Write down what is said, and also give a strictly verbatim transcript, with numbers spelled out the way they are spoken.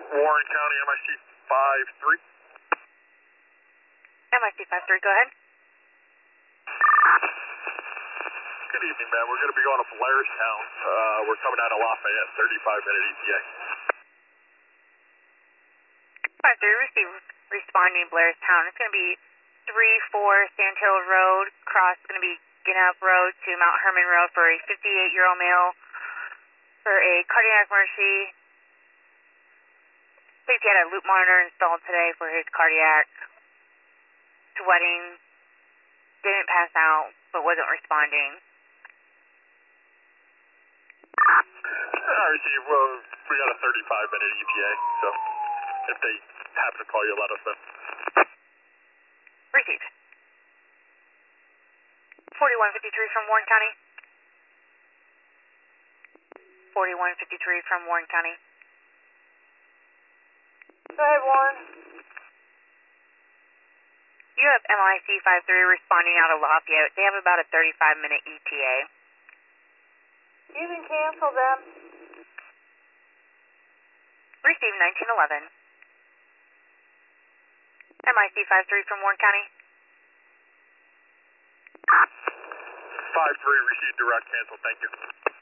Warren County, M I C five three. M I C five three, go ahead. Good evening, man. We're going to be going to Blairstown. Uh, we're coming out of Lafayette, thirty-five minute E T A. five three, receive responding Blairstown. It's going to be three four Sandhill Road, cross, going to be Ginnup Road to Mount Herman Road for a fifty-eight-year-old male for a cardiac emergency. Please get a loop monitor installed today for his cardiac. Sweating, didn't pass out, but wasn't responding. I receive, well, we got a thirty-five minute E T A, so if they happen to call you, let us know. Received. forty-one fifty-three from Warren County. forty-one fifty-three from Warren County. Go ahead, Warren. You have M I C five three responding out of Lafayette. They have about a thirty-five minute E T A. You can cancel them. Receive nineteen eleven. M I C five three from Warren County. five three, received direct, cancel, thank you.